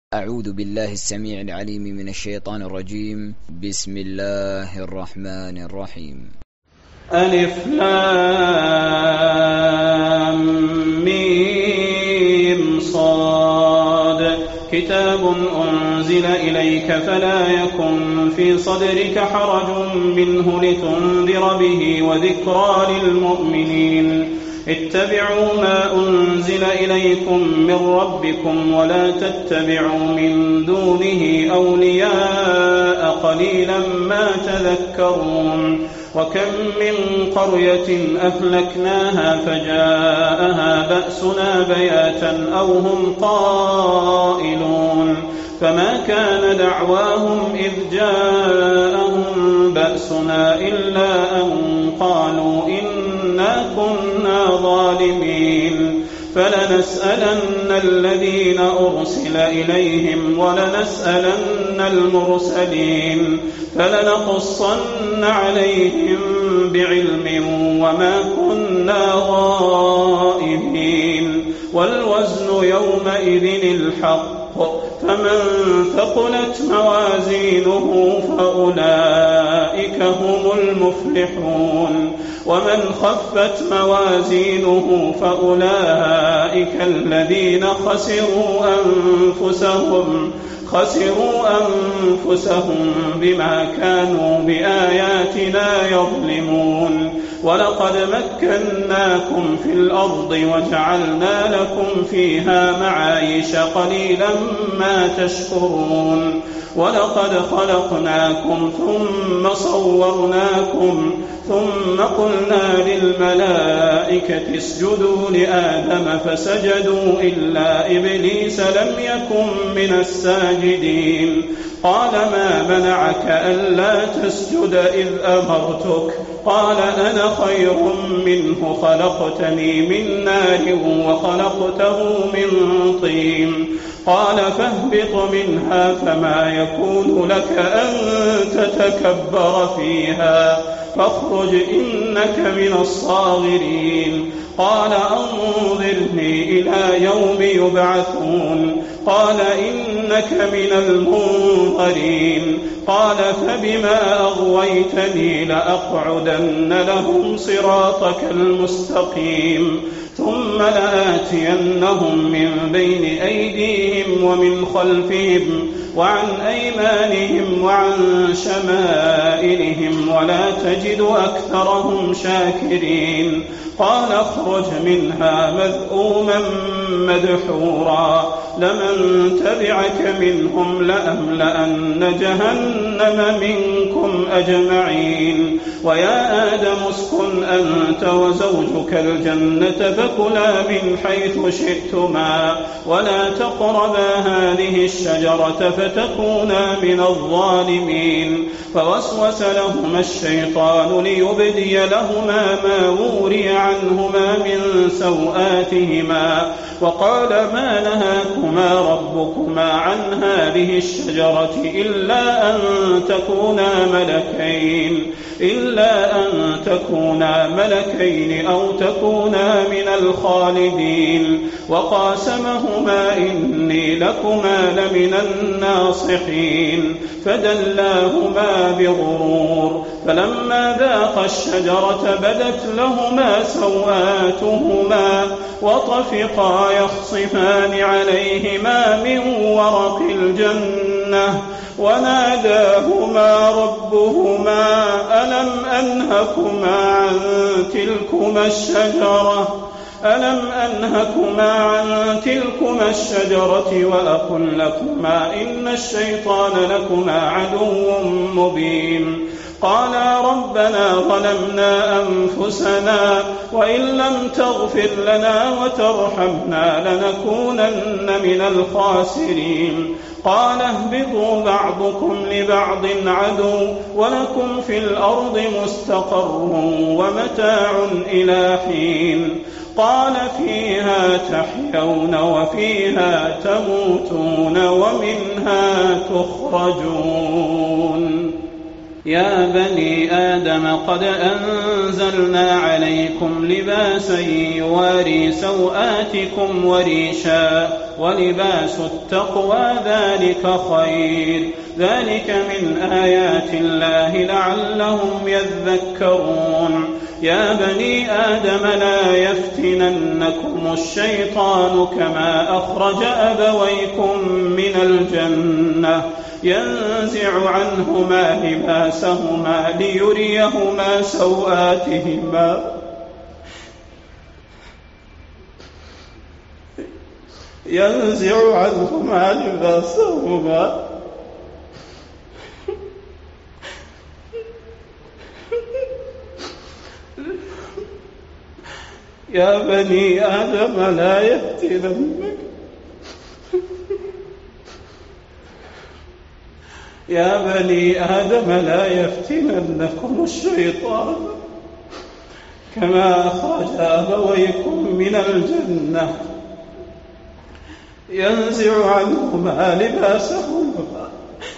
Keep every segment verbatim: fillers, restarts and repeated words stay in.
أعوذ بالله السميع العليم من الشيطان الرجيم. بسم الله الرحمن الرحيم. ألف لام ميم صاد كتاب أنزل إليك فلا يكن في صدرك حرج منه لتنذر به وذكرى للمؤمنين. اتبعوا ما أنزل إليكم من ربكم ولا تتبعوا من دونه أولياء قليلا ما تذكرون. وكم من قرية أهلكناها فجاءها بأسنا بياتا أو هم قائلون فما كان دعواهم إذ جاءهم بأسنا إلا أن قالوا إنا كنا ظالمين. فلنسألن الذين أرسل إليهم ولنسألن المرسلين فلنقصن عليهم بعلم وما كنا غائبين. والوزن يومئذ الحق فمن ثقلت موازينه فأولئك هم المفلحون ومن خفت موازينه فأولئك الذين خسروا أنفسهم خسروا أنفسهم بما كانوا بآياتنا يظلمون. ولقد مكناكم في الأرض وجعلنا لكم فيها معايش قليلا ما تشكرون. ولقد خلقناكم ثم صورناكم ثم قلنا للملائكة اسجدوا لآدم فسجدوا إلا إبليس لم يكن من الساجدين. قال ما منعك ألا تسجد إذ أمرتك؟ قال أنا خير منه خلقتني من نار وخلقته من طين. قال فاهبط منها فما يكون لك أن تتكبر فيها فاخرج إنك من الصاغرين. قال أنظرني إلى يوم يبعثون. قال إنك من المنظرين. قال فبما أغويتني لأقعدن لهم صراطك المستقيم ثم لآتينهم من بين أيديهم ومن خلفهم وعن أيمانهم وعن شمائلهم ولا تجد أكثرهم شاكرين. قال اخرج منها مذءوما مدحورا لمن تبعك منهم لأملأن جهنم منكم أجمعين. ويا آدم اسكن أنت وزوجك الجنة فكلا من حيث شئتما ولا تقربا هذه الشجرة فتكونا من الظالمين. فوسوس لهما الشيطان ليبدي لهما ما وري عنهما من سوآتهما وقال ما نهاكما ربكما عن هذه الشجرة إلا أن تكونا ملكين إلا أن تكونا ملكين أو تكونا من الخالدين. وقاسمهما إني لكما لمن الناصحين فدلاهما بغرور. فلما ذاقا الشجرة بدت لهما سوآتهما وطفقا يخصفان عليهما من ورق الجنة وناداهما ربهما ألم أنهكما عن تلكما الشجرة ألم أنهكما عن تلكما الشجرة وأقل لكما إن الشيطان لكما عدو مبين. قالا ربنا ظلمنا أنفسنا وإن لم تغفر لنا وترحمنا لنكونن من الخاسرين. قال اهبطوا بعضكم لبعض عدو ولكم في الأرض مستقر ومتاع إلى حين. قال فيها تحيون وفيها تموتون ومنها تخرجون. يا بني آدم قد أنزلنا عليكم لباسا يواري سوآتكم وريشا ولباس التقوى ذلك خير ذلك من آيات الله لعلهم يذكرون يا بني آدم لا يفتننكم الشيطان كما أخرج أبويكم من الجنة ينزع عنهما لباسهما ليريهما سوآتهما ينزع عنهما لباسهما يا بني آدم لا يفتننكم يا بني آدم لا يفتننكم الشيطان كما أخرج أبويكم من الجنة ينزع عنهما لباسهما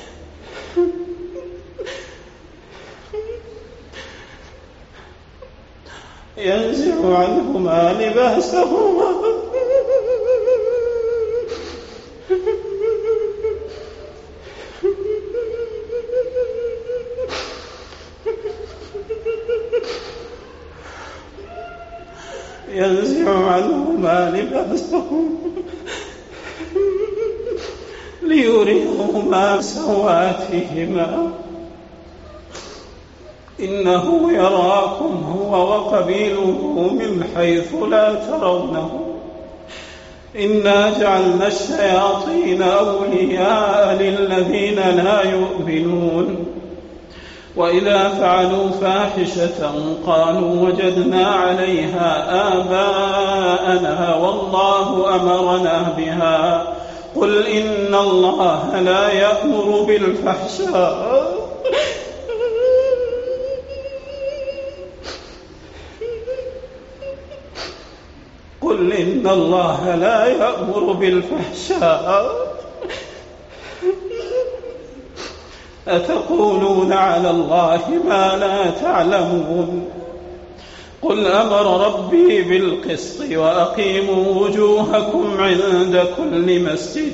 ينزع عنهما لباسهما ينزع عنهما لباسهما ليريهما سواتهما إنه يراكم هو وقبيله من حيث لا ترونه إنا جعلنا الشياطين أولياء للذين لا يؤمنون وإذا فعلوا فاحشة قالوا وجدنا عليها آباءنا والله أمرنا بها قل إن الله لا يأمر بالفحشاء قل إن الله لا يأمر بالفحشاء أتقولون على الله ما لا تعلمون قل أمر ربي بالقسط وأقيموا وجوهكم عند كل مسجد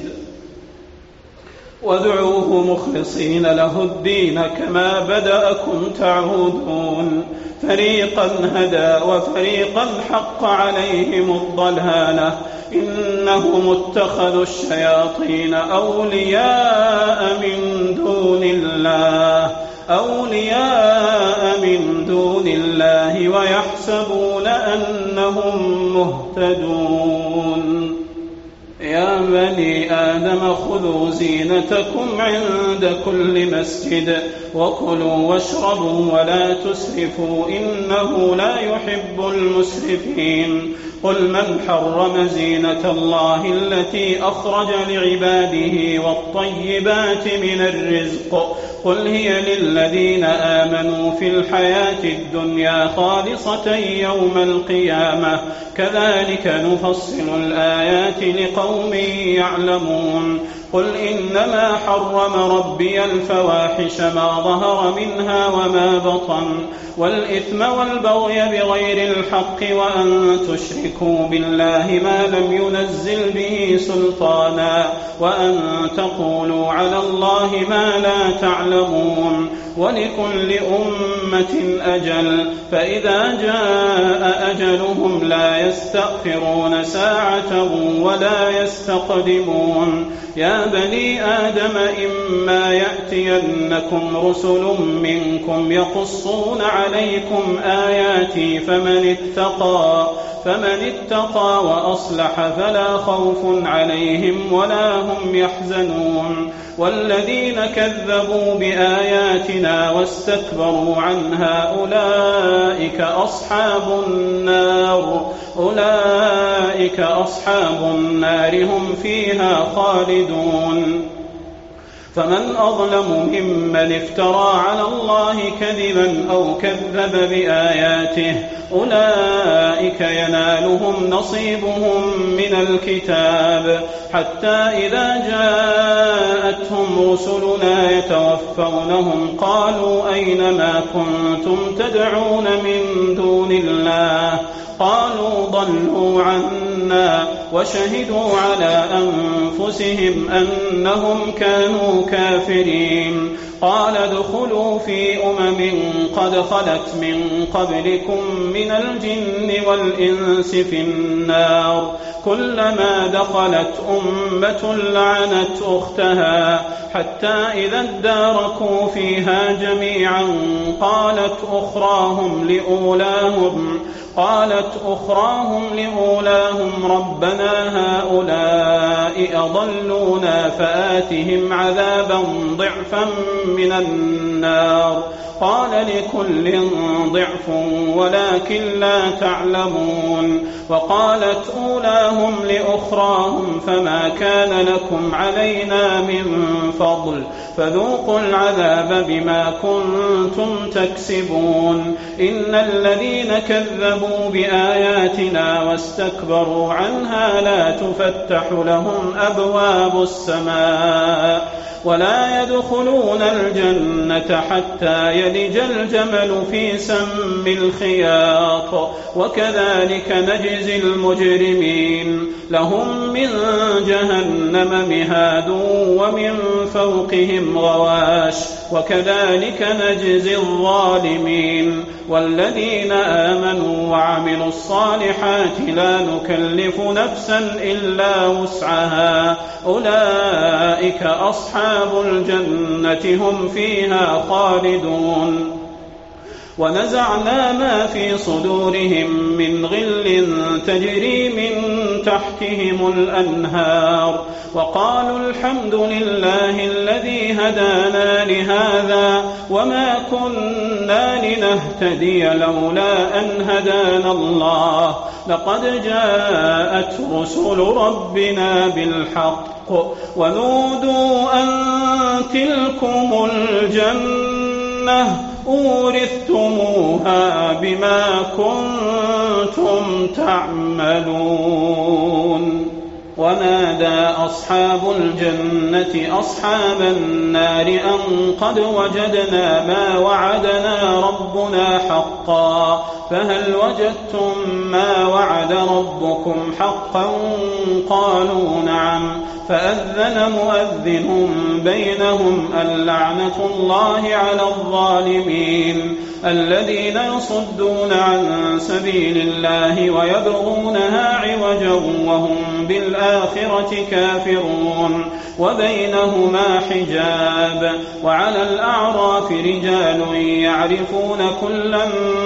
وادعوه مخلصين له الدين كما بدأكم تعودون فريقا هدى وفريقا حق عليهم الضلالة إنهم اتخذوا الشياطين أولياء من دون الله أولياء من دون الله ويحسبون أنهم مهتدون يا بني آدم خذوا زينتكم عند كل مسجد وكلوا واشربوا ولا تسرفوا إنه لا يحب المسرفين قل من حرم زينة الله التي أخرج لعباده والطيبات من الرزق قل هي للذين آمنوا في الحياة الدنيا خالصة يوم القيامة كذلك نفصل الآيات لقوم يعلمون قل إنما حرم ربي الفواحش ما ظهر منها وما بطن والإثم والبغي بغير الحق وأن تشركوا بالله ما لم ينزل به سلطانا وأن تقولوا على الله ما لا تعلمون ولكل أمة أجل فإذا جاء أجلهم لا يستأخرون ساعة ولا يستقدمون يا بني آدم إما يأتينكم رسل منكم يقصون عليكم آياتي فمن اتقى فمن اتقى وأصلح فلا خوف عليهم ولا هم يحزنون والذين كذبوا بآياتنا واستكبروا عنها أولئك أصحاب النار أولئك أصحاب النار هم فيها خالدون فمن أظلم ممن افترى على الله كذبا أو كذب بآياته أولئك ينالهم نصيبهم من الكتاب حتى إذا جاءتهم رسلنا يتوفونهم قالوا أين ما كنتم تدعون من دون الله قالوا ضلوا عنا وشهدوا على أنفسهم أنهم كانوا كافرين. قال ادخلوا في أمم قد خلت من قبلكم من الجن والإنس في النار كلما دخلت أمة لعنت أختها حتى إذا اداركوا فيها جميعا قالت أخراهم لأولاهم قالت أخراهم لأولاهم ربنا هؤلاء أضلونا فآتهم عذابا ضعفا من النار قال لكل ضعف ولكن لا تعلمون. وقالت أولاهم لأخراهم فما كان لكم علينا من فضل فذوقوا العذاب بما كنتم تكسبون. إن الذين كذبوا بآياتنا واستكبروا عنها لا تفتح لهم أبواب السماء ولا يدخلون الجنة حتى يلج الجمل في سم الخياط وكذلك نجزي المجرمين. لهم من جهنم مهاد ومن فوقهم غواش وكذلك نجزي الظالمين. والذين آمنوا وعملوا الصالحات لا نكلف نفسا إلا وسعها أولئك أصحاب الجنة هم فيها خالدون. ونزعنا ما في صدورهم من غل تجري من تحتهم الأنهار وقالوا الحمد لله الذي هدانا لهذا وما كنا لنهتدي لولا أن هدانا الله لقد جاءت رسل ربنا بالحق ونودوا أن تلكم الجنة أورثتموها بما كنتم تعملون. ونادى أصحاب الجنة أصحاب النار أن قد وجدنا ما وعدنا ربنا حقا فهل وجدتم ما وعد ربكم حقا قالوا نعم فأذن مؤذن بينهم اللعنة الله على الظالمين الذين يصدون عن سبيل الله ويبغونها عوجا وهم بالآخرة كافرون وبينهما حجاب. وعلى الأعراف رجال يعرفون كلا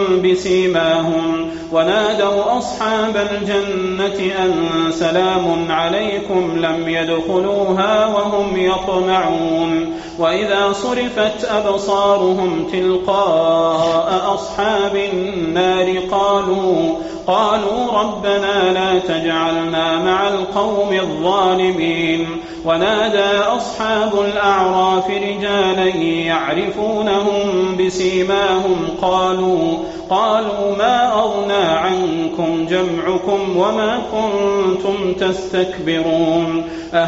بسيماهم ونادوا أصحاب الجنة أن سلام عليكم لم يدخلوها وهم يطمعون. وإذا صرفت أبصارهم تلقاء أصحاب النار قالوا قالوا ربنا لا تجعلنا مع القوم الظالمين. ونادى أصحاب الأعراف رجالا يعرفونهم بسيماهم قالوا قالوا ما أغنى عنكم جمعكم وما كنتم تستكبرون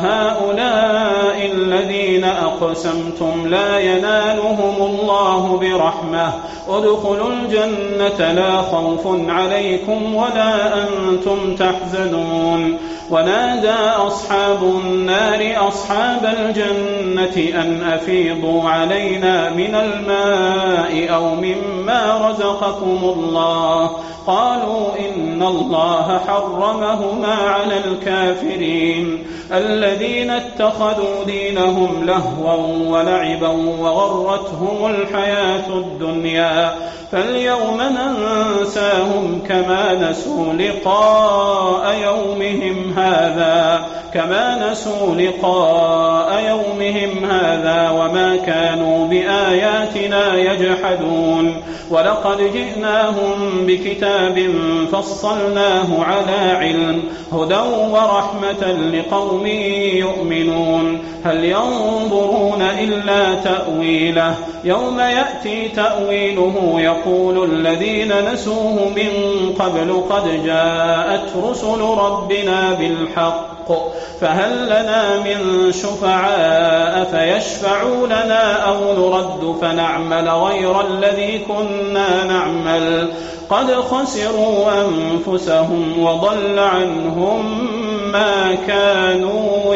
أهؤلاء الذين أقسمتم لا ينالهم الله برحمة ادخلوا الجنة لا خوف عليكم ولا أنتم تحزنون. ونادى أصحاب النار أصحاب الجنة أن أفيضوا علينا من الماء أو مما رزقكم الله قالوا إن الله حرمهما على الكافرين الذين اتخذوا دينهم لهوا ولعبا وغرتهم الحياة الدنيا فاليوم ننساهم كما نسوا لقاء يومهم هذا كما نسوا لقاء يومهم هذا وما كانوا بآياتنا يجحدون. ولقد جئناهم بكتاب فصلناه على علم هدى ورحمة لقوم يؤمنون هل ينظرون إلا تأويله يوم يأتي تأويله يقول الذين نسوه من قبل قد جاءت رسل ربنا بالحق فهل لنا من شفعاء فيشفعوا لنا أو نرد فنعمل غير الذي كنا نعمل قد خسروا أنفسهم وضل عنهم ما كانوا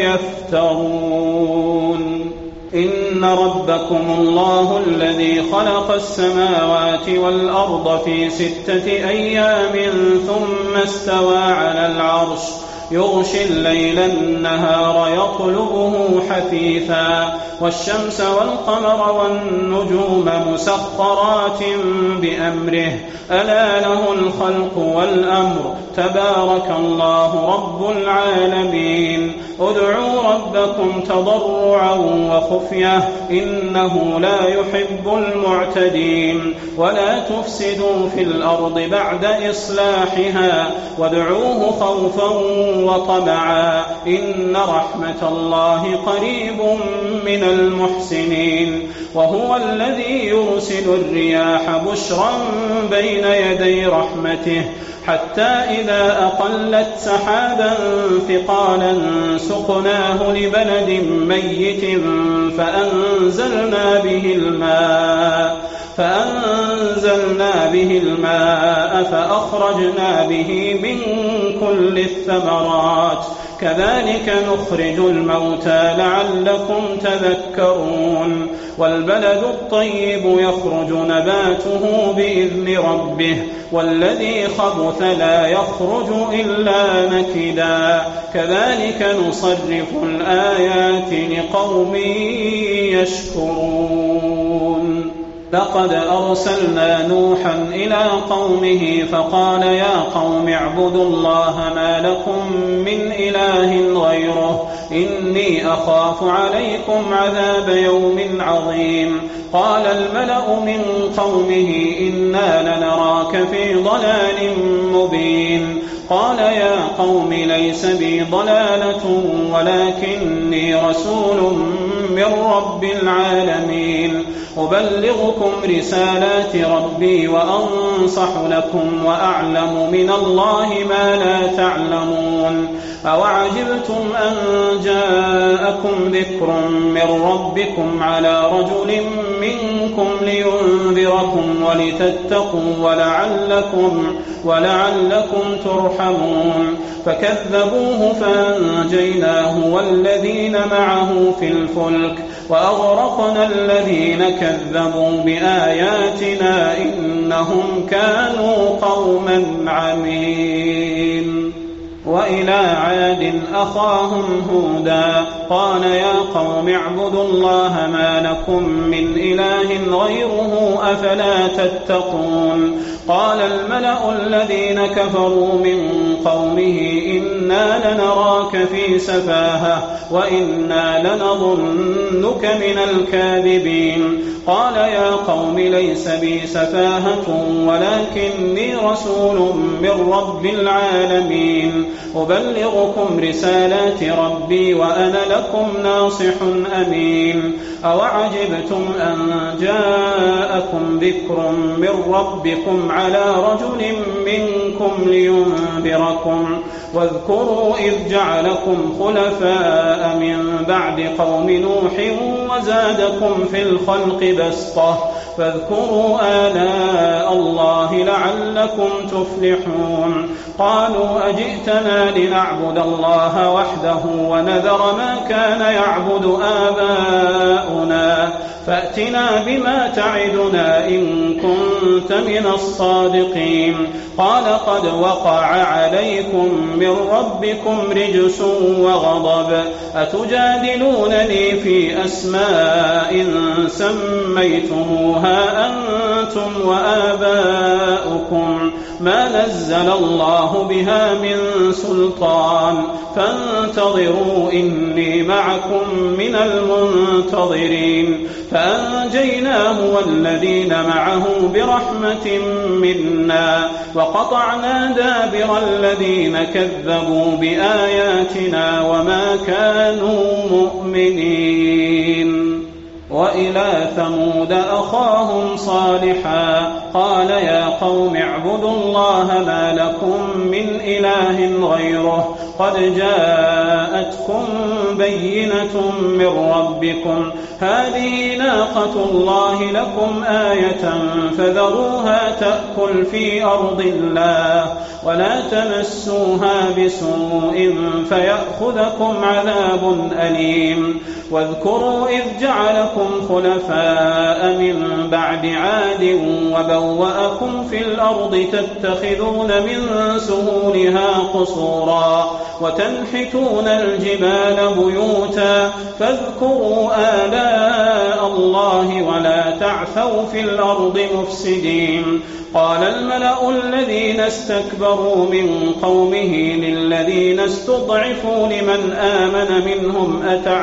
يفترون إن ربكم الله الذي خلق السماوات والأرض في ستة أيام ثم استوى على العرش يغشي الليل النهار يطلبه حثيثا والشمس والقمر والنجوم مسخرات بأمره ألا له الخلق والأمر تبارك الله رب العالمين ادعوا ربكم تضرعا وخفية إنه لا يحب المعتدين ولا تفسدوا في الأرض بعد إصلاحها وادعوه خوفا وطمعا إن رحمة الله قريب من المحسنين وهو الذي يرسل الرياح بشرا بين يدي رحمته حتى إذا أقلت سحابا ثقالا سقناه لبلد ميت فأنزلنا به الماء فأنزلنا به الماء فأخرجنا به من كل الثمرات كذلك نخرج الموتى لعلكم تذكرون والبلد الطيب يخرج نباته بإذن ربه والذي خبث لا يخرج إلا نكدا كذلك نصرف الآيات لقوم يشكرون لقد أرسلنا نوحا إلى قومه فقال يا قوم اعبدوا الله ما لكم من إله غيره إني أخاف عليكم عذاب يوم عظيم قال الملأ من قومه إنا لنراك في ضلال مبين قال يا قوم ليس بي ضلالة ولكني رسول من رب العالمين أبلغكم رسالات ربي وأنصح لكم وأعلم من الله ما لا تعلمون أوعجبتم أن جاءكم ذكر من ربكم على رجل منكم لينذركم ولتتقوا ولعلكم, ولعلكم ترحمون فكذبوه فأنجيناه والذين معه في الفلك وأغرقنا الذين كذبوا بآياتنا إنهم كانوا قوما عمين وإلى عاد أخاهم هودا قال يا قوم اعبدوا الله ما لكم من إله غيره أفلا تتقون قال الملأ الذين كفروا من قومه إنا لنراك في سفاهة وإنا لنظنك من الكاذبين قال يا قوم ليس بي سفاهة ولكني رسول من رب العالمين أبلغكم رسالات ربي وأنا لكم ناصح أمين أوعجبتم أن جاءكم ذكر من ربكم على رجل منكم لينذركم واذكروا إذ جعلكم خلفاء من بعد قوم نوح وزادكم في الخلق بسطة فاذكروا آلاء الله لعلكم تفلحون قالوا أجئتنا لنعبد الله وحده ونذر ما كان يعبد آباؤنا فأتنا بما تعدنا إن كنت من الصادقين قال قد وقع عليكم من ربكم رجس وغضب أتجادلونني في أسماء سميتموها أنتم وآباؤكم ما نزل الله بها من سلطان فانتظروا إني معكم من المنتظرين فأنجيناه والذين معه برحمة منا وقطعنا دابر الذين كذبوا بآياتنا وما كانوا مؤمنين وإلى ثمود أخاهم صالحا قال يا قوم اعبدوا الله ما لكم من إله غيره قد جاءتكم بينة من ربكم هذه ناقة الله لكم آية فذروها تأكل في أرض الله ولا تمسوها بسوء فيأخذكم عذاب أليم واذكروا إذ جعلكم خلفاء من بعد عاد وبوأكم في الأرض تتخذون من سهولها قصورا وتنحتون الجبال بيوتا فاذكروا آلاء الله ولا تعثوا في الأرض مفسدين قال الملأ الذين استكبروا من قومه للذين استضعفوا لمن آمن منهم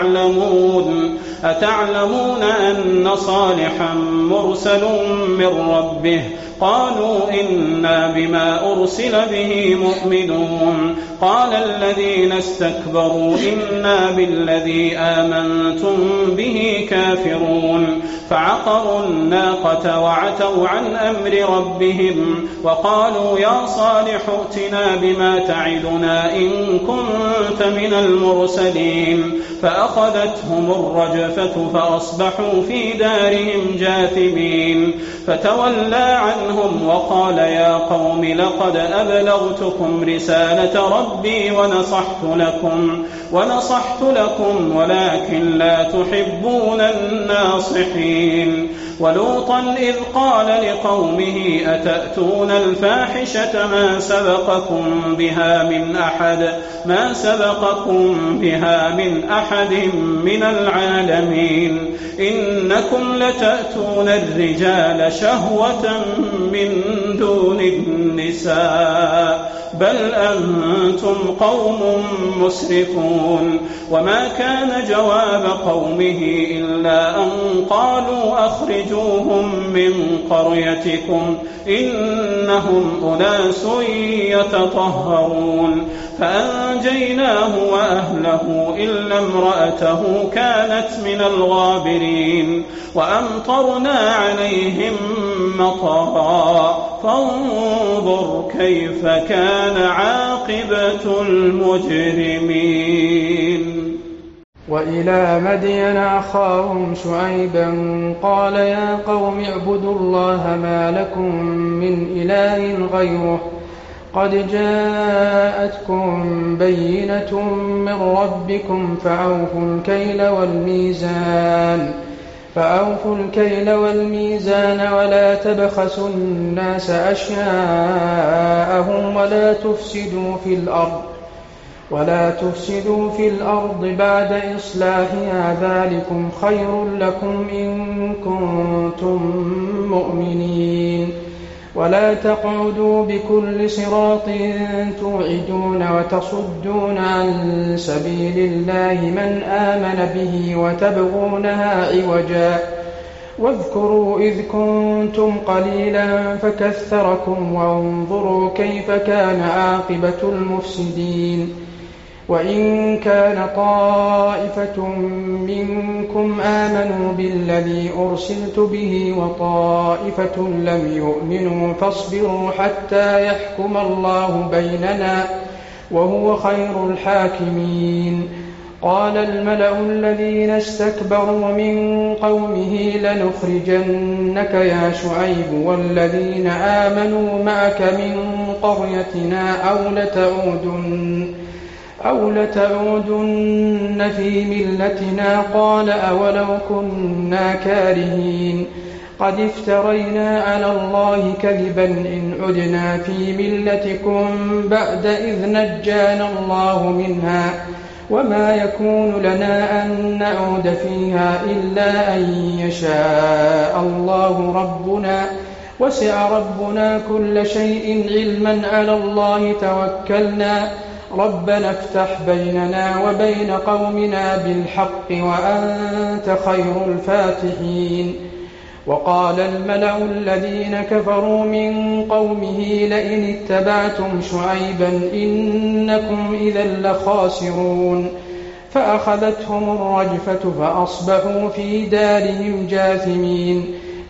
أتعلمون أتعلمون أن صالحا مرسل من ربه قالوا إنا بما أرسل به مؤمنون قال الذين استكبروا إنا بالذي آمنتم به كافرون فعقروا الناقة وعتوا عن أمر ربهم وقالوا يا صالح ائتنا بما تعدنا إن كنت من المرسلين فأخذتهم الرجفة فأصبحوا في دارهم جاثمين فتولى عنهم وقال يا قوم لقد أبلغتكم رسالة ربي ونصحت لكم ونصحت لكم ولكن لا تحبون الناصحين ولوطا إذ قال لقومه أتأتون الفاحشة ما سبقكم بها من أحد ما سبقكم بها من أحد من العالمين إنكم لتأتون الرجال شهوة من دون النساء بل أنتم قوم مسرفون وما كان جواب قومه إلا أن قالوا أخرجوهم من قريتكم إنهم أناس يتطهرون فأنجيناه وأهله إلا امرأته كانت من الغابرين وأمطرنا عليهم مطرا فانظر كيف كان عاقبة المجرمين. وإلى مدين أخاهم شعيبا قال يا قوم اعبدوا الله ما لكم من إله غيره قد جاءتكم بينة من ربكم فأوفوا الكيل والميزان فأوفوا الكيل والميزان ولا تبخسوا الناس أشياءهم ولا تفسدوا في الأرض ولا تفسدوا في الأرض بعد إصلاحها ذلكم خير لكم إن كنتم مؤمنين ولا تقعدوا بكل صراط توعدون وتصدون عن سبيل الله من آمن به وتبغونها عوجا واذكروا إذ كنتم قليلا فكثركم وانظروا كيف كان عاقبة المفسدين وإن كان طائفة منكم آمنوا بالذي أرسلت به وطائفة لم يؤمنوا فاصبروا حتى يحكم الله بيننا وهو خير الحاكمين قال الملأ الذين استكبروا من قومه لنخرجنك يا شعيب والذين آمنوا معك من قريتنا أو لتعودن أو لتعودن في ملتنا قال أولو كنا كارهين قد افترينا على الله كذبا إن عدنا في ملتكم بعد إذ نجانا الله منها وما يكون لنا أن نعود فيها إلا أن يشاء الله ربنا وسع ربنا كل شيء علما على الله توكلنا ربنا افتح بيننا وبين قومنا بالحق وأنت خير الفاتحين وقال الملأ الذين كفروا من قومه لئن اتبعتم شعيبا إنكم إذا لخاسرون فأخذتهم الرجفة فأصبحوا في دارهم جاثمين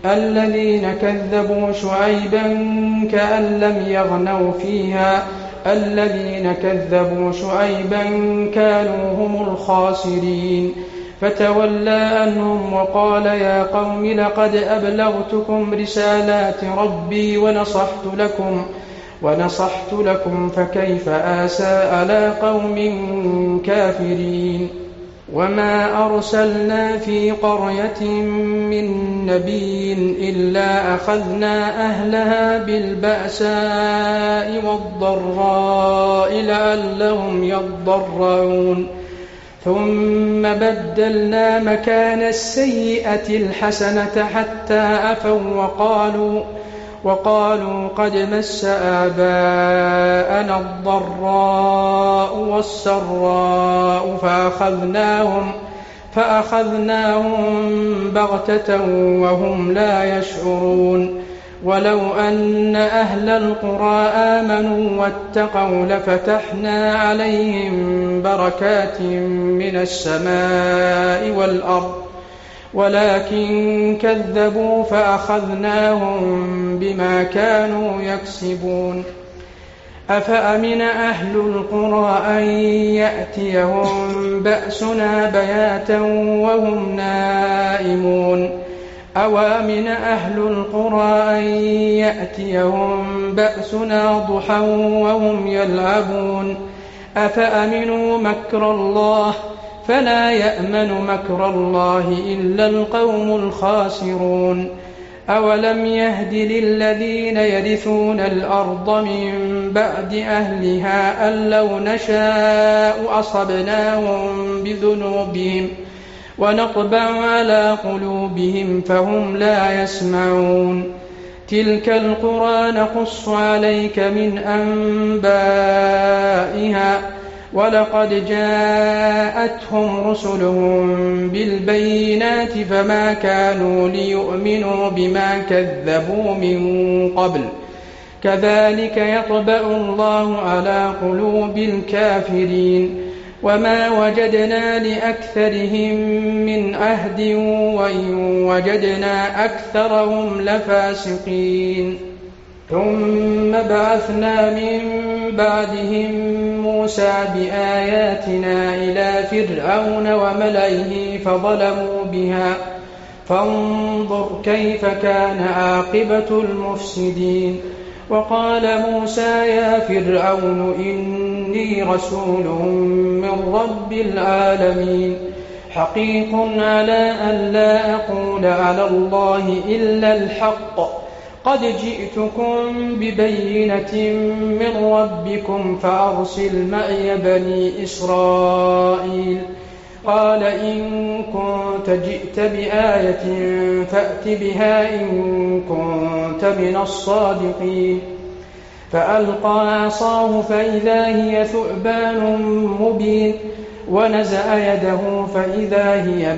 الذين كذبوا شعيبا كأن لم يغنوا فيها الذين كذبوا شعيبا كانوا هم الخاسرين فتولى عنهم وقال يا قوم لقد أبلغتكم رسالات ربي ونصحت لكم ونصحت لكم فكيف آسى على قوم كافرين وما أرسلنا في قرية من نبي إلا أخذنا أهلها بالبأساء والضراء لعلهم يضرعون ثم بدلنا مكان السيئة الحسنة حتى عفوا وقالوا وقالوا قد مس آباءنا الضراء والسراء فأخذناهم فأخذناهم بغتة وهم لا يشعرون ولو أن أهل القرى آمنوا واتقوا لفتحنا عليهم بركات من السماء والأرض ولكن كذبوا فأخذناهم بما كانوا يكسبون أفأمن أهل القرى أن يأتيهم بأسنا بياتا وهم نائمون أوامن أهل القرى أن يأتيهم بأسنا ضحى وهم يلعبون أفأمنوا مكر الله فلا يأمن مكر الله إلا القوم الخاسرون أولم يهد للذين يرثون الأرض من بعد أهلها أن لو نشاء أصبناهم بذنوبهم ونطبع على قلوبهم فهم لا يسمعون تلك القرى نقص عليك من أنبائها ولقد جاءتهم رسلهم بالبينات فما كانوا ليؤمنوا بما كذبوا من قبل كذلك يطبع الله على قلوب الكافرين وما وجدنا لأكثرهم من عهد وإن وجدنا أكثرهم لفاسقين ثم بعثنا من بعدهم موسى بآياتنا إلى فرعون وملئه فظلموا بها فانظر كيف كان عاقبة المفسدين وقال موسى يا فرعون إني رسول من رب العالمين حقيق على أن لا أقول على الله إلا الحق قد جئتكم ببينة من ربكم فأرسل معي بني إسرائيل قال إن كنت جئت بآية فأت بها إن كنت من الصادقين فألقى عصاه فإذا هي ثعبان مبين ونزع يده فإذا هي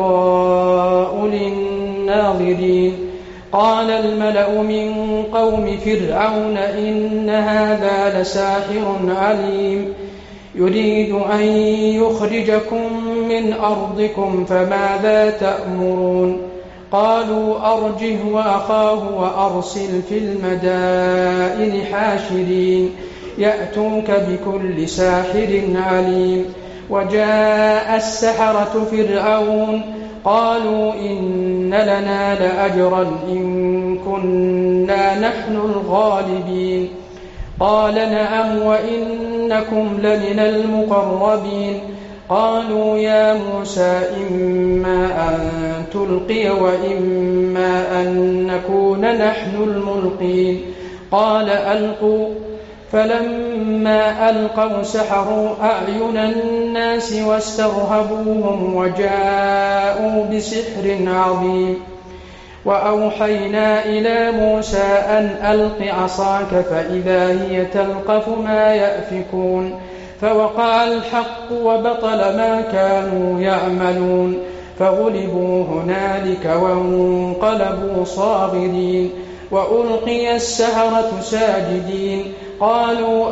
بيضاء للناظرين قال الملأ من قوم فرعون إن هذا لساحر عليم يريد أن يخرجكم من أرضكم فماذا تأمرون قالوا أرجه وأخاه وأرسل في المدائن حاشرين يأتوك بكل ساحر عليم وجاء السحرة فرعون قالوا إن لنا لأجرا إن كنا نحن الغالبين قال نعم وإنكم لمن المقربين قالوا يا موسى إما أن تلقي وإما أن نكون نحن الملقين قال ألقوا فلما ألقوا سحروا أعين الناس واسترهبوهم وجاءوا بسحر عظيم وأوحينا إلى موسى أن ألق عصاك فإذا هي تلقف ما يأفكون فوقع الحق وبطل ما كانوا يعملون فغلبوا هنالك وانقلبوا صاغرين وألقي السحرة ساجدين قالوا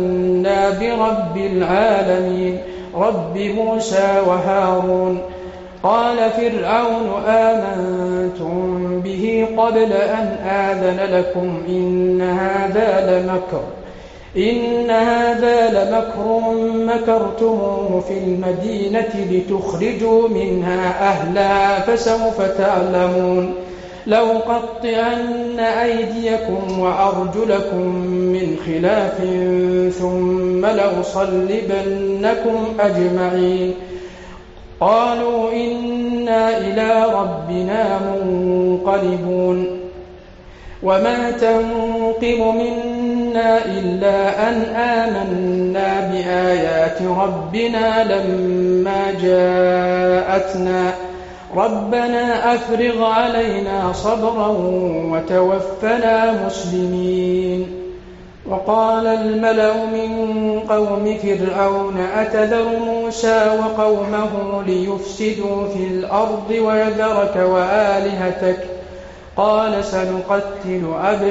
آمنا برب العالمين رب موسى وهارون قال فرعون آمنتم به قبل أن آذن لكم إن هذا لمكر إن هذا لمكر مكرتموه في المدينة لتخرجوا منها أهلها فسوف تعلمون لأقطعن أيديكم وأرجلكم من خلاف ثم لأصلبنكم أجمعين قالوا إنا إلى ربنا منقلبون وما تنقم منا إلا أن آمنا بآيات ربنا لما جاءتنا ربنا أفرغ علينا صبرا وتوفنا مسلمين وقال الملأ من قوم فرعون أتذر موسى وقومه ليفسدوا في الأرض ويذرك وآلهتك قال سنقتل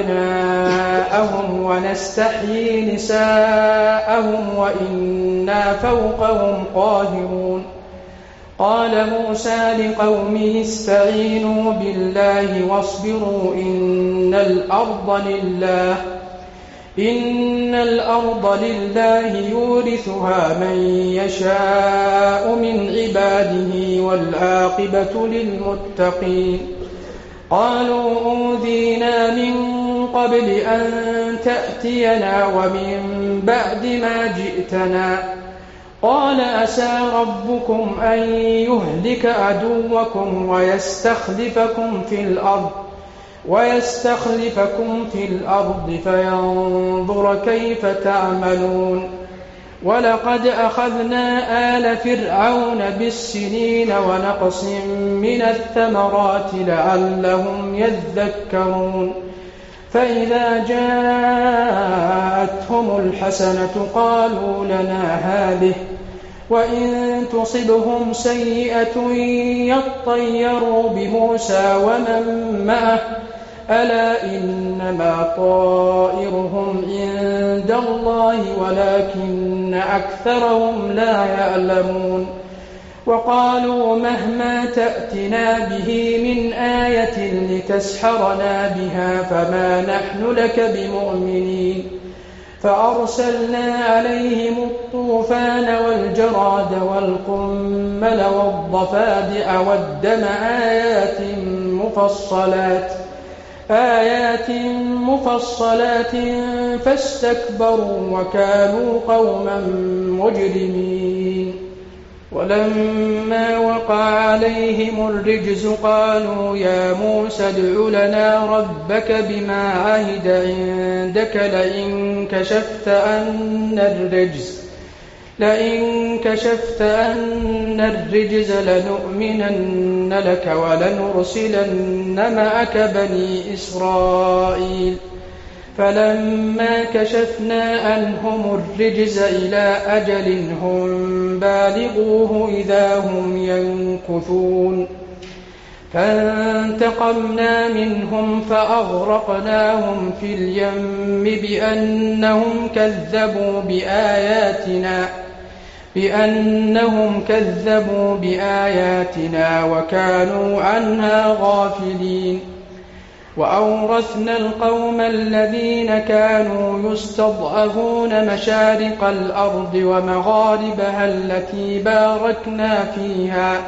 أبناءهم ونستحيي نساءهم وإنا فوقهم قاهرون قال موسى لقومه استعينوا بالله واصبروا إن الأرض لله إن الأرض لله يورثها من يشاء من عباده والعاقبة للمتقين قالوا أوذينا من قبل أن تأتينا ومن بعد ما جئتنا قال عسى ربكم أن يهلك عدوكم ويستخلفكم في الأرض ويستخلفكم في الأرض فينظر كيف تعملون ولقد أخذنا آل فرعون بالسنين ونقص من الثمرات لعلهم يذكرون فإذا جاءتهم الحسنة قالوا لنا هذه وإن تصبهم سيئة يطيروا بموسى ومن معه ألا إنما طائرهم عند الله ولكن أكثرهم لا يعلمون وقالوا مهما تأتنا به من آية لتسحرنا بها فما نحن لك بمؤمنين فأرسلنا عليهم الطوفان والجراد والقمل والضفادع والدم آيات مفصلات آيات مفصلات فاستكبروا وكانوا قوما مجرمين ولما وقع عليهم الرجز قالوا يا موسى ادع لنا ربك بما عهد عندك لئن كشفت عنا الرجز لئن كشفت عنا الرجز لنؤمنن لك ولنرسلن معك بني إسرائيل فلما كشفنا عنهم الرجز إلى أجل هم بالغوه إذا هم ينكثون فانتقمنا منهم فأغرقناهم في اليم بأنهم كذبوا بآياتنا بأنهم كذبوا بآياتنا وكانوا عنها غافلين وأورثنا القوم الذين كانوا يستضعفون مشارق الأرض ومغاربها التي باركنا فيها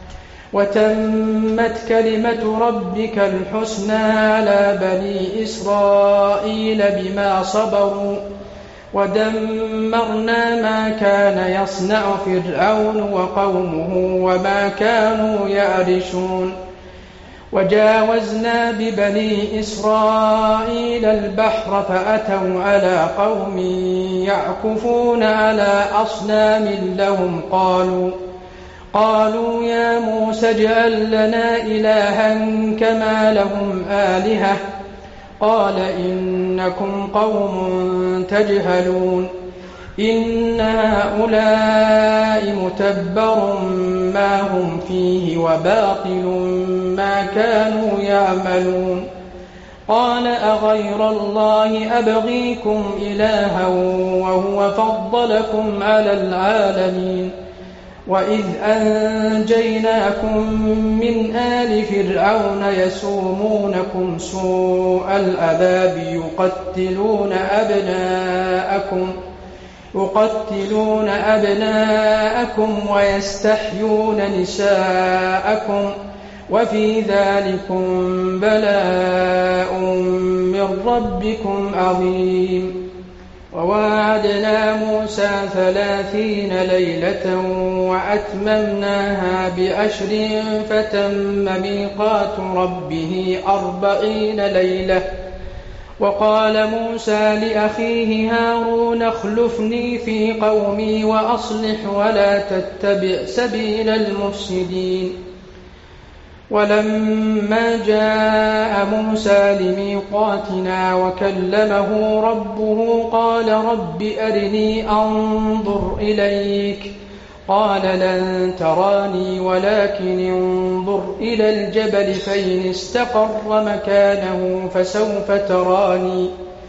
وتمت كلمة ربك الحسنى على بني إسرائيل بما صبروا ودمرنا ما كان يصنع فرعون وقومه وما كانوا يعرشون وجاوزنا ببني إسرائيل البحر فأتوا على قوم يعكفون على أصنام لهم قالوا قالوا يا موسى اجعل لنا إلها كما لهم آلهة قال إنكم قوم تجهلون إن هؤلاء متبر ما هم فيه وباطل ما كانوا يعملون قال أغير الله أبغيكم إلها وهو فضلكم على العالمين وإذ أنجيناكم من آل فرعون يسومونكم سوء العذاب يقتلون أبناءكم يقتلون أبناءكم ويستحيون نساءكم وفي ذلكم بلاء من ربكم عظيم. وواعدنا موسى ثلاثين ليلة وأتممناها بعشر فتم ميقات ربه أربعين ليلة. وقال موسى لأخيه هارون اخلفني في قومي وأصلح ولا تتبع سبيل المفسدين. ولما جاء موسى لميقاتنا وكلمه ربه قال رب أرني أنظر إليك قال لن تراني ولكن انظر إلى الجبل فإن استقر مكانه فسوف تراني.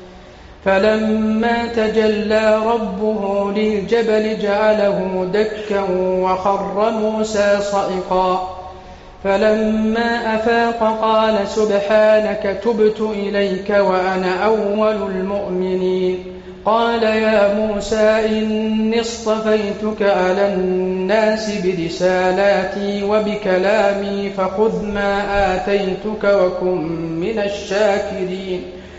فلما تجلى ربه للجبل جعله دكا وخر موسى صعقا. فلما أفاق قال سبحانك تبت إليك وأنا أول المؤمنين. قال يا موسى إني اصطفيتك على الناس برسالاتي وبكلامي فخذ ما آتيتك وكن من الشاكرين.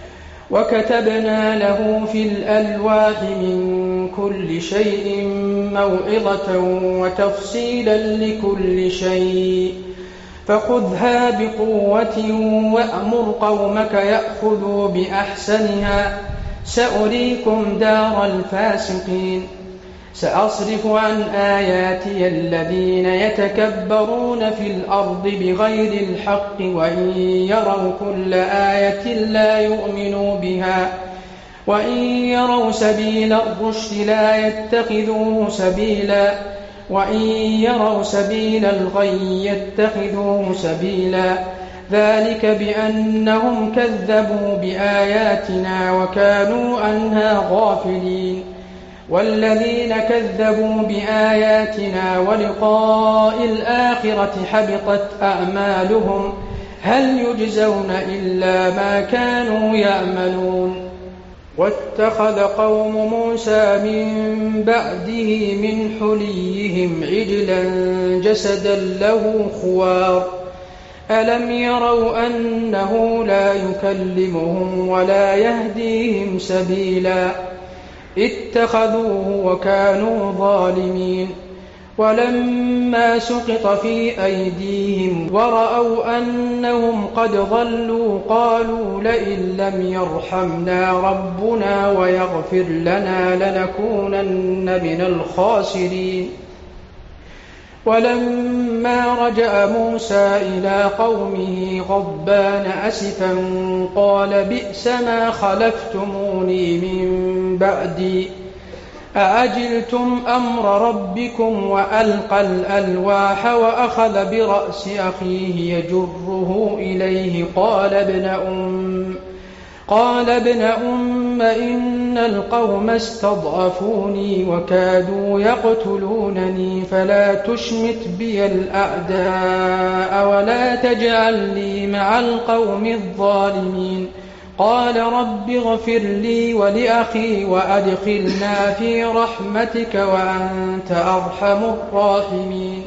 وكتبنا له في الألواح من كل شيء موعظة وتفصيلا لكل شيء فخذها بقوة وأمر قومك يأخذوا بأحسنها سأريكم دار الفاسقين. سأصرف عن آياتي الذين يتكبرون في الأرض بغير الحق وإن يروا كل آية لا يؤمنوا بها وإن يروا سبيل الرشد لا يتخذوه سبيلا وإن يروا سبيل الغي يتخذوه سبيلا. ذلك بأنهم كذبوا بآياتنا وكانوا عنها غافلين. والذين كذبوا بآياتنا ولقاء الآخرة حبطت أعمالهم هل يجزون إلا ما كانوا يعملون. واتخذ قوم موسى من بعده من حليهم عجلا جسدا له خوار ألم يروا أنه لا يكلمهم ولا يهديهم سبيلا اتخذوه وكانوا ظالمين. ولما سقط في أيديهم ورأوا أنهم قد ضلوا قالوا لئن لم يرحمنا ربنا ويغفر لنا لنكونن من الخاسرين. ولما رجع موسى إلى قومه غضبان أسفا قال بئس ما خلفتموني من بعدي أعجلتم أمر ربكم وألقى الألواح وأخذ برأس أخيه يجره إليه قال ابن أم قال ابن أم إن القوم استضعفوني وكادوا يقتلونني فلا تشمت بي الأعداء ولا تجعلني مع القوم الظالمين. قال رب اغفر لي ولأخي وأدخلنا في رحمتك وأنت أرحم الراحمين.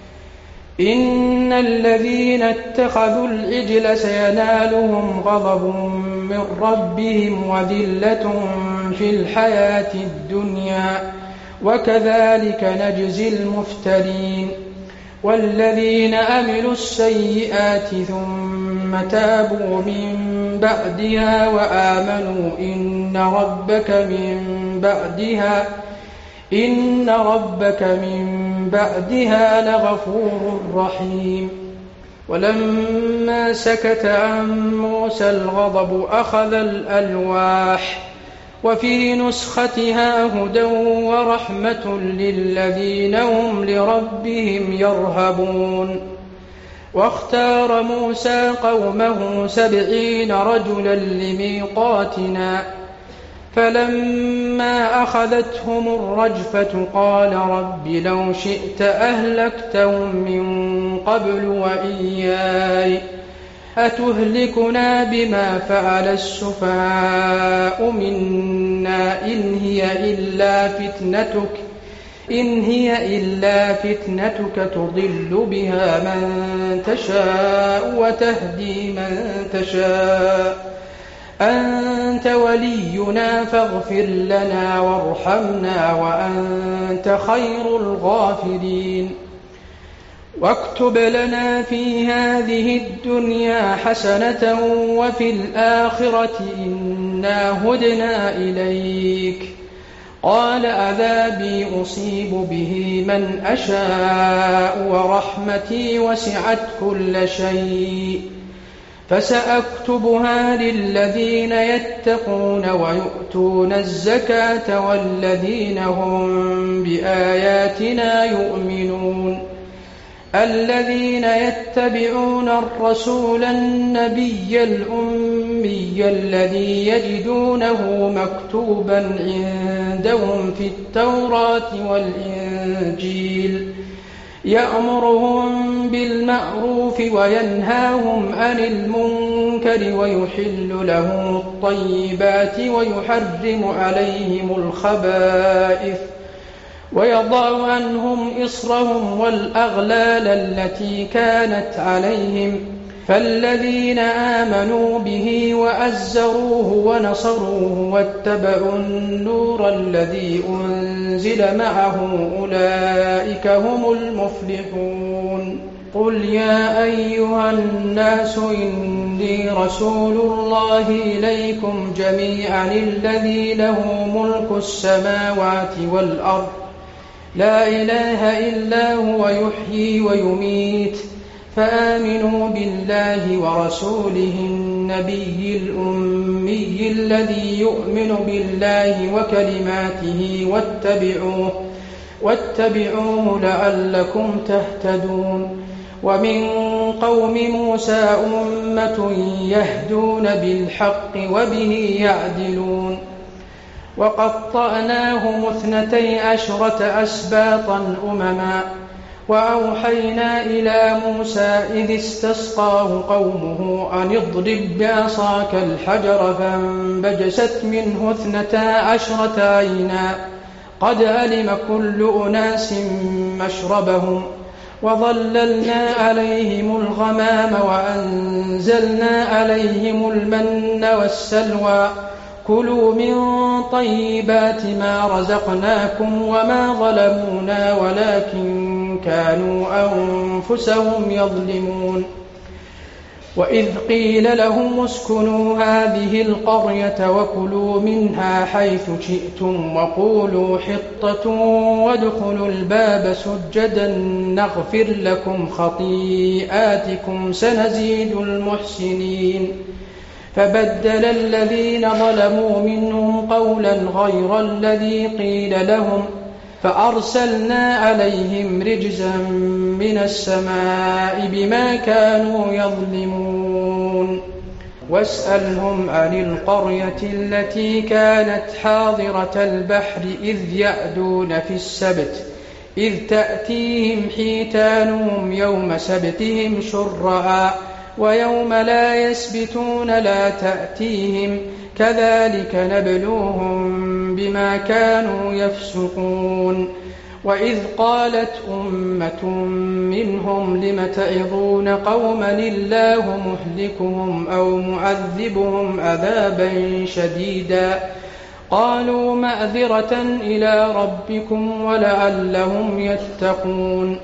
إن الذين اتخذوا العجل سينالهم غضب من ربهم وذلة في الحياة الدنيا وكذلك نجزي المفترين. والذين عملوا السيئات ثم تابوا من بعدها وآمنوا إن ربك من بعدها إن ربك من بعدها لغفور رحيم. ولما سكت عن موسى الغضب أخذ الألواح وفي نسختها هدى ورحمة للذين هم لربهم يرهبون. واختار موسى قومه سبعين رجلا لميقاتنا فلما أخذتهم الرجفة قال رب لو شئت أهلكتهم من قبل وإياي أتهلكنا بما فعل السفهاء منا إن هي إلا فتنتك إن هي إلا فتنتك تضل بها من تشاء وتهدي من تشاء أنت ولينا فاغفر لنا وارحمنا وأنت خير الغافرين واكتب لنا في هذه الدنيا حسنة وفي الآخرة إنا هدنا إليك قال عذابي أصيب به من أشاء ورحمتي وسعت كل شيء فسأكتبها للذين يتقون ويؤتون الزكاة والذين هم بآياتنا يؤمنون الذين يتبعون الرسول النبي الأمي الذي يجدونه مكتوبا عندهم في التوراة والإنجيل يأمرهم بالمعروف وينهاهم عن المنكر ويحل لهم الطيبات ويحرم عليهم الخبائث ويضع عنهم إصرهم والأغلال التي كانت عليهم فالذين آمنوا به وأزروه ونصروه واتبعوا النور الذي أنزل معه أولئك هم المفلحون قل يا أيها الناس إني رسول الله إليكم جميعا الذي له ملك السماوات والأرض لا إله إلا هو يحيي ويميت فآمنوا بالله ورسوله النبي الأمي الذي يؤمن بالله وكلماته واتبعوه, واتبعوه لعلكم تهتدون ومن قوم موسى أمة يهدون بالحق وبه يعدلون وقطعناهم اثنتي عشرة أسباطا أمما وأوحينا إلى موسى إذ استسقاه قومه أن اضرب بعصاك الحجر فانبجست منه اثنتا عشرة عينا قد علم كل أناس مشربهم وظللنا عليهم الغمام وأنزلنا عليهم المن والسلوى كلوا من طيبات ما رزقناكم وما ظلمونا ولكن كانوا أنفسهم يظلمون وإذ قيل لهم اسكنوا هذه القرية وكلوا منها حيث شئتم وقولوا حطة وادخلوا الباب سجدا نغفر لكم خطيئاتكم سنزيد المحسنين فبدل الذين ظلموا منهم قولا غير الذي قيل لهم فأرسلنا عليهم رجزا من السماء بما كانوا يظلمون واسألهم عن القرية التي كانت حاضرة البحر إذ يعدون في السبت إذ تأتيهم حيتانهم يوم سبتهم شرعا ويوم لا يسبتون لا تأتيهم كذلك نبلوهم بما كانوا يفسقون وإذ قالت أمة منهم لم تعظون قوما الله مهلكهم أو معذبهم عذابا شديدا قالوا معذرة إلى ربكم ولعلهم يتقون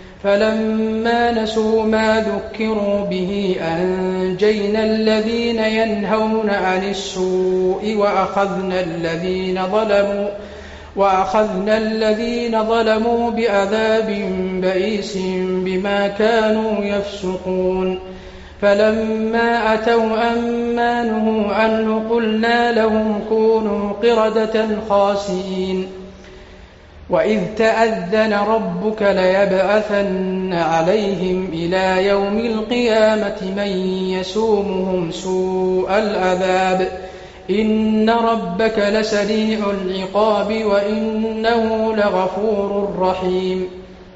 فلما نسوا ما ذكروا به أنجينا الذين ينهون عن السوء وأخذنا الذين ظلموا وأخذنا الذين ظلموا بعذاب بئيس بما كانوا يفسقون فلما أتوا عما نهوا عنه قلنا لهم كونوا قردة خاسئين وإذ تأذن ربك ليبعثن عليهم إلى يوم القيامة من يسومهم سوء العذاب إن ربك لسريع العقاب وإنه لغفور رحيم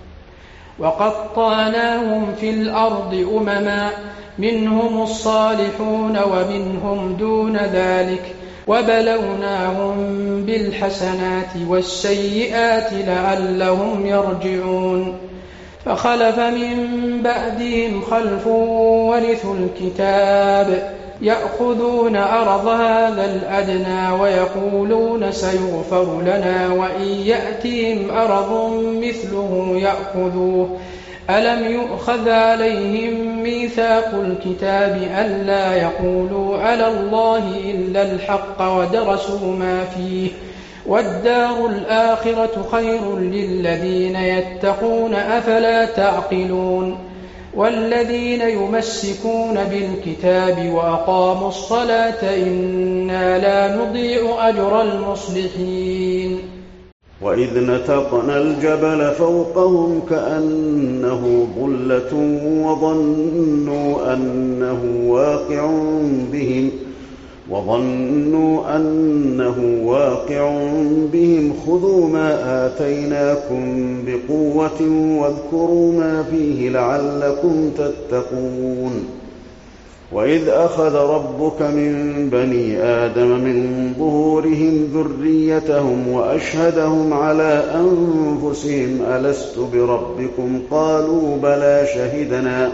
وقطعناهم في الأرض أمما منهم الصالحون ومنهم دون ذلك وبلوناهم بالحسنات والسيئات لعلهم يرجعون فخلف من بعدهم خلف ورثوا الكتاب يأخذون عرض هذا الأدنى ويقولون سيغفر لنا وإن يأتهم عرض مثله يأخذوه ألم يؤخذ عليهم ميثاق الكتاب ألا يقولوا على الله إلا الحق ودرسوا ما فيه والدار الآخرة خير للذين يتقون أفلا تعقلون والذين يمسكون بالكتاب وأقاموا الصلاة إنا لا نضيع أجر المصلحين وإذ نتقنا الجبل فوقهم كأنه ظلة وظنوا أنه واقع بهم وظنوا أنه واقع بهم خذوا ما آتيناكم بقوة واذكروا ما فيه لعلكم تتقون وإذ أخذ ربك من بني آدم من ظهورهم ذريتهم وأشهدهم على أنفسهم ألست بربكم قالوا بلى شهدنا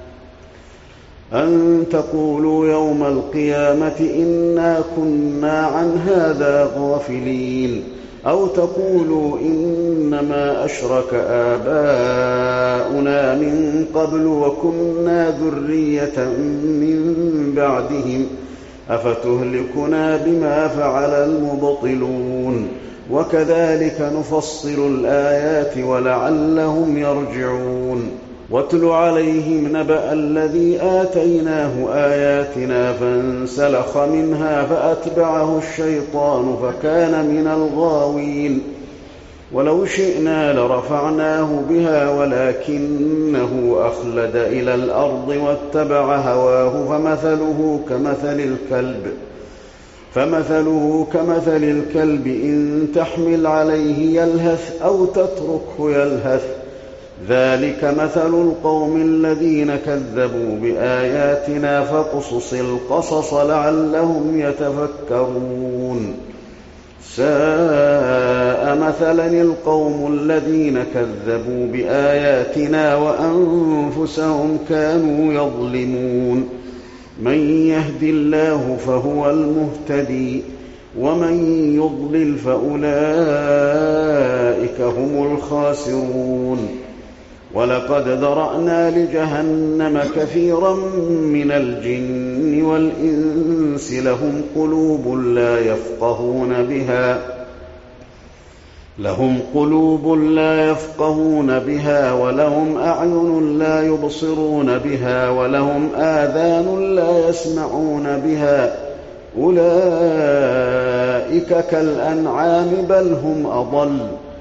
أن تقولوا يوم القيامة إنا كنا عن هذا غافلين أو تقولوا إنما أشرك آباؤنا من قبل وكنا ذرية من بعدهم أفتهلكنا بما فعل المبطلون وكذلك نفصل الآيات ولعلهم يرجعون واتل عليهم نبأ الذي آتيناه آياتنا فانسلخ منها فأتبعه الشيطان فكان من الغاوين ولو شئنا لرفعناه بها ولكنه أخلد إلى الأرض واتبع هواه فمثله كمثل الكلب فمثله كمثل الكلب إن تحمل عليه يلهث أو تتركه يلهث ذلك مثل القوم الذين كذبوا بآياتنا فاقصص القصص لعلهم يتفكرون ساء مثلا القوم الذين كذبوا بآياتنا وأنفسهم كانوا يظلمون من يهد الله فهو المهتدي ومن يضلل فأولئك هم الخاسرون ولقد ذرأنا لجهنم كثيرا من الجن والإنس لهم قلوب لا يفقهون بها لهم قلوب لا يفقهون بها ولهم أعين لا يبصرون بها ولهم آذان لا يسمعون بها أولئك كالأنعام بل هم أضل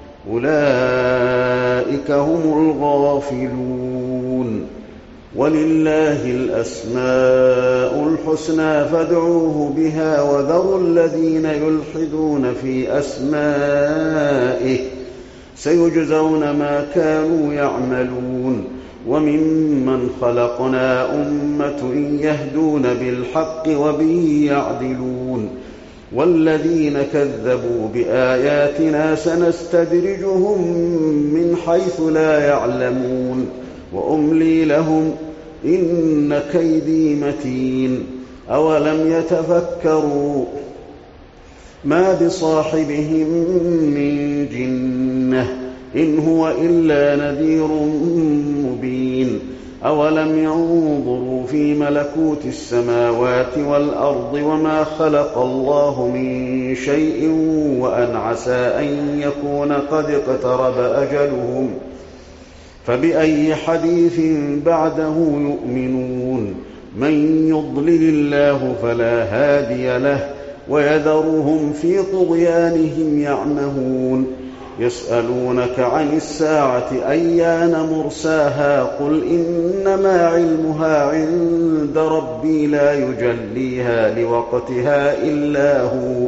أولئك هم الغافلون ولله الأسماء الحسنى فادعوه بها وذروا الذين يلحدون في أسمائه سيجزون ما كانوا يعملون وممن خلقنا أمة يهدون بالحق وبه يعدلون والذين كذبوا بآياتنا سنستدرجهم من حيث لا يعلمون وأملي لهم إن كيدي متين أولم يتفكروا ما بصاحبهم من جنة إن هو إلا نذير مبين أولم ينظروا في ملكوت السماوات والأرض وما خلق الله من شيء وأن عسى أن يكون قد اقترب أجلهم فبأي حديث بعده يؤمنون من يضلل الله فلا هادي له ويذرهم في طغيانهم يعمهون يسألونك عن الساعة أيان مرساها قل إنما علمها عند ربي لا يجليها لوقتها إلا هو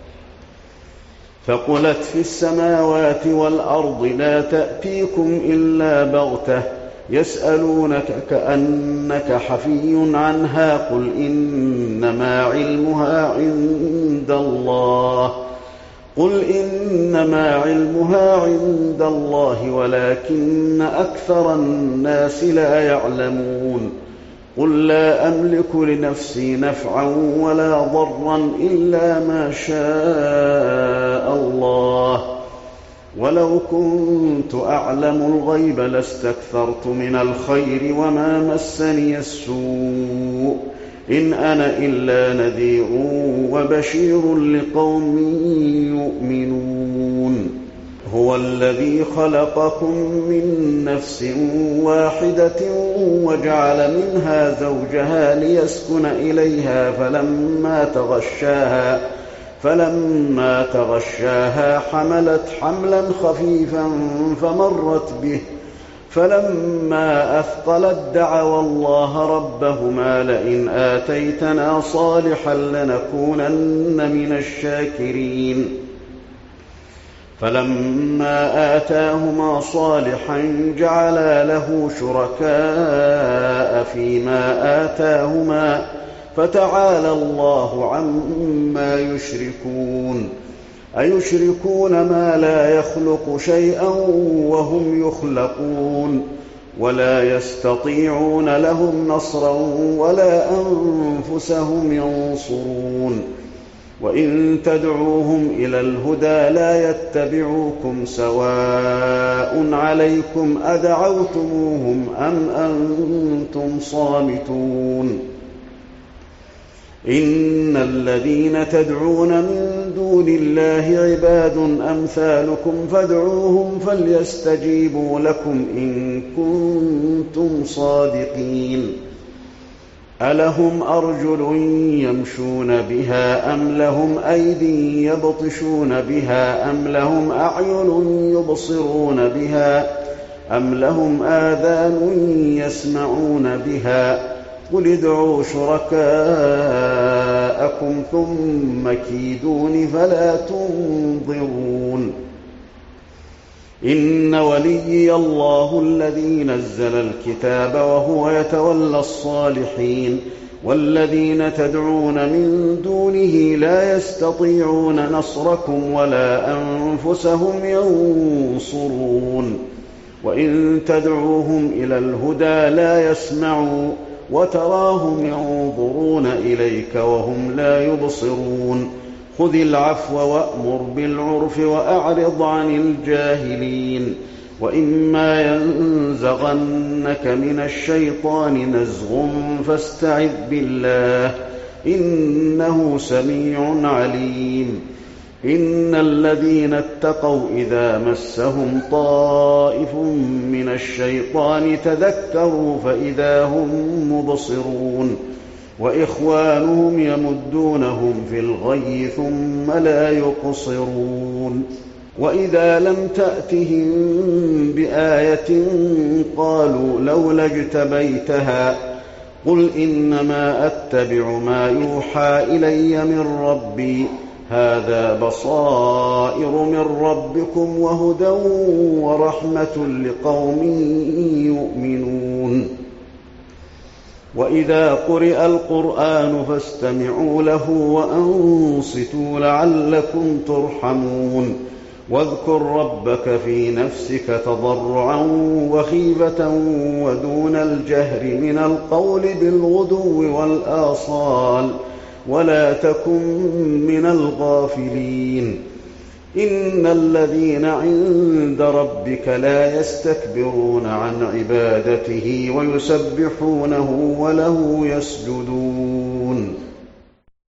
ثقلت في السماوات والأرض لا تأتيكم إلا بغتة يسألونك كأنك حفي عنها قل إنما علمها عند الله قل إنما علمها عند الله ولكن أكثر الناس لا يعلمون قل لا أملك لنفسي نفعا ولا ضرا إلا ما شاء الله ولو كنت أعلم الغيب لاستكثرت من الخير وما مسني السوء إن أنا إلا نذير وبشير لقوم يؤمنون هو الذي خلقكم من نفس واحدة وجعل منها زوجها ليسكن إليها فلما تغشاها فلما تغشاها حملت حملا خفيفا فمرت به فلما أثقلت دعوا الله ربهما لئن آتيتنا صالحا لنكونن من الشاكرين فلما آتاهما صالحا جعلا له شركاء فيما آتاهما فتعالى الله عما يشركون أيشركون ما لا يخلق شيئا وهم يخلقون ولا يستطيعون لهم نصرا ولا أنفسهم ينصرون وإن تدعوهم إلى الهدى لا يتبعوكم سواء عليكم أدعوتموهم أم أنتم صامتون إن الذين تدعون من دون الله عباد أمثالكم فادعوهم فليستجيبوا لكم إن كنتم صادقين ألهم أرجل يمشون بها أم لهم أيدي يبطشون بها أم لهم أعين يبصرون بها أم لهم آذان يسمعون بها قل ادعوا شركاءكم ثم كيدون فلا تنظرون إن وليي الله الذي نزل الكتاب وهو يتولى الصالحين والذين تدعون من دونه لا يستطيعون نصركم ولا أنفسهم ينصرون وإن تدعوهم إلى الهدى لا يسمعوا وتراهم ينظرون إليك وهم لا يبصرون خذ العفو وأمر بالعرف وأعرض عن الجاهلين وإما ينزغنك من الشيطان نزغ فاستعذ بالله إنه سميع عليم إن الذين اتقوا إذا مسهم طائف من الشيطان تذكروا فإذا هم مبصرون وإخوانهم يمدونهم في الغي ثم لا يقصرون وإذا لم تأتهم بآية قالوا لولا اجتبيتها قل إنما أتبع ما يوحى إلي من ربي هذا بصائر من ربكم وهدى ورحمة لقوم يؤمنون وإذا قرئ القرآن فاستمعوا له وأنصتوا لعلكم ترحمون واذكر ربك في نفسك تضرعا وخيفة ودون الجهر من القول بالغدو والآصال ولا تكن من الغافلين إن الذين عند ربك لا يستكبرون عن عبادته ويسبحونه وله يسجدون